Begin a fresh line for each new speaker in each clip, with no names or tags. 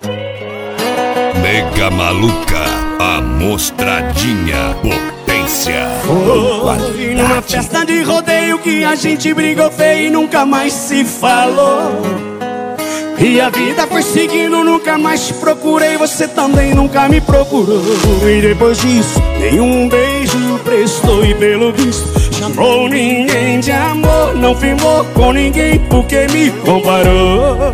Nega Maluca, a mostradinha, potência.
Foi numa festa de rodeio que a gente brigou feio e nunca mais se falou. E a vida foi seguindo, nunca mais te procurei, você também nunca me procurou. E depois disso, nenhum beijo prestou e pelo visto chamou ninguém de amor. Não firmou com ninguém porque me comparou.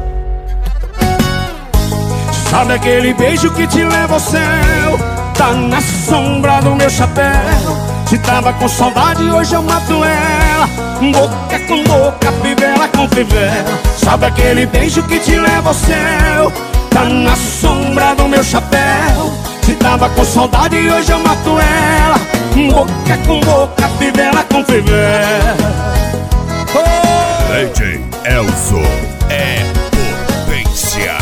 Sabe aquele beijo que te leva ao céu? Tá na sombra do meu chapéu. Se tava com saudade, hoje eu mato ela. Boca com boca, fivela com fivela. Sabe aquele beijo que te leva ao céu? Tá na sombra do meu chapéu. Se tava com saudade, hoje eu mato ela. Boca com boca, fivela com fivela.
DJ Elzo é potência.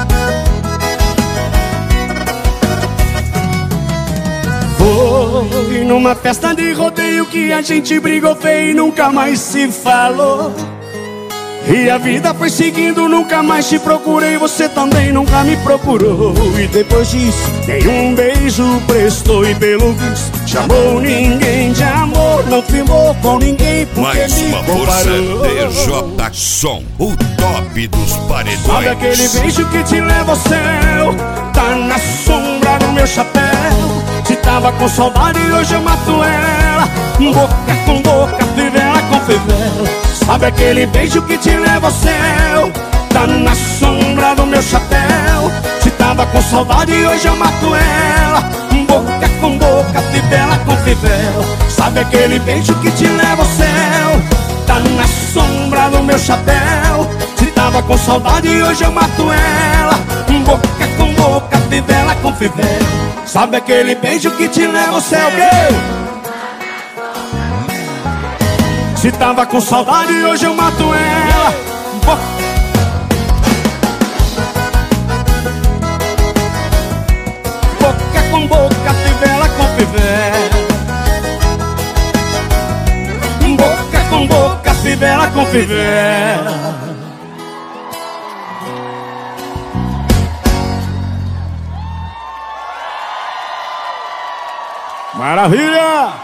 Foi numa festa de rodeio que a gente brigou feio e nunca mais se falou. E a vida foi seguindo, nunca mais te procurei, você também nunca me procurou. E depois disso, nenhum beijo prestou e pelo visto chamou ninguém de amor. Não firmou com ninguém porque
Mais
me
uma força
comparou.
DJ Som, o top dos paredões.
Sabe aquele beijo que te leva ao céu? Tá na sombra do meu chapéu. Se tava com saudade, hoje eu mato ela. Boca com boca, fivela com fivela. Sabe aquele beijo que te leva ao céu? Tá na sombra do meu chapéu. Se tava com saudade, hoje eu mato ela. Boca com boca, fivela com fivela. Sabe aquele beijo que te leva ao céu? Tá na sombra do meu chapéu. Se tava com saudade, hoje eu mato ela. Boca com boca, fivela com fivela. Sabe aquele beijo que te leva ao céu? Se tava com saudade, hoje eu mato ela. Boca com boca, fivela com fivela. Boca com boca, fivela com fivela. Maravilha!